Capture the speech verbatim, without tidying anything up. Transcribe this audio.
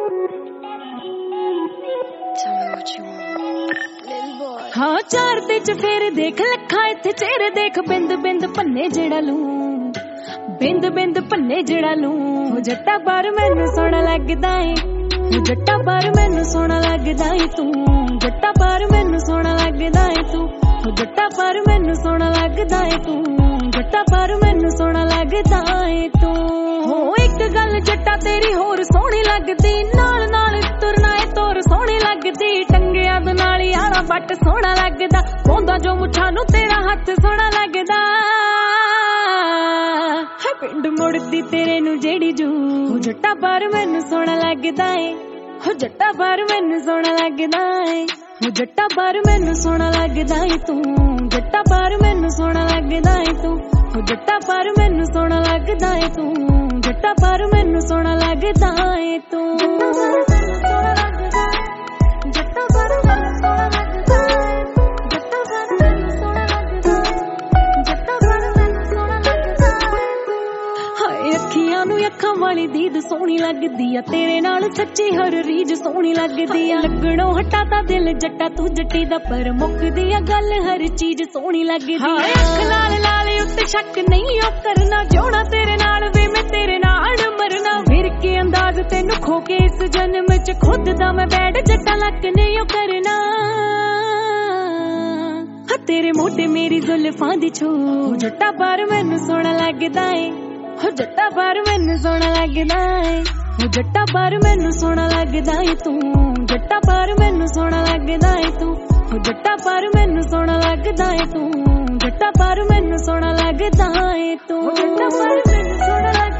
हाँ चार ते चफेरे देख लखा इत्थे चेहरे देख बिंद बिंद भन्ने जेड़ा लू बिंद बिंद भन्ने जेड़ा लू हो जट्टा बार मैनू सोहना लगदा है हो जट्टा बार मैनू सोहना लगदा है तू जट्टा बार मैनू सोहना लगदा है तू हो जट्टा बार मैनू सोहना लगदा है तू जट्टा बार मैनू सोहना लगदा है तू हो एक गल जट्टा तेरी होर सोहनी लगदी नाल नाल तुरना है तोर सोहनी लगदी टंगिया दे नाल यारा बट सोहना लगदा पोंदा जो मुछां नू तेरा हथ सोहना लगदा है पिंड मुड़दी तेरे नू जेड़ी जू हो जट्टा बार मैनू सोहना लगदा है हो जट्टा बार मैनू सोहना लगदा है हो जट्टा बार मैनू सोहना लगदा है तू जट्टा बार मैनू सोहना लगदा है तू हो जट्टा बार मैनू सोहना लगदा है तू जट्टा बार मैनू सोहना लगदा है तू जट्टा बार मैनू सोहना लगदा है जट्टा बार मैनू सोहना लगदा है जट्टा बार मैनू सोहना लगदा है हाय अखियां नू अखां वाली दीद सोहनी लगदी आ तेरे नाल सच्ची हर रीज सोहनी लगदी आ लगणों हटा ता दिल जट्टा तू जट्टी दा पर मुकदी आ गल हर चीज सोहनी लगदी हाय अख लाल लाल उत्ते शक नहीं ओ करना जोड़ा तेरे नाल वे मैं तेरे नाल मरना फिर के अंदाज तेनू खो के इस जन्म च खुद दा मैं बैठ जट्टा लक नहीं ओ करना हा तेरे मोटे मेरी जुल्फां दी छू जट्टा बार मैनू सोहना लगदा है हो जट्टा बार मैनू सोहना लगदा है हो जट्टा बार मैनू सोहना लगदा है तू जट्टा बार मैनू सोहना लगदा है तू हो जट्टा बार मैनू सोहना लगदा है तू जट्टा बार मैनू सोहना लगदा है तू जट्टा बार मैनू सोहना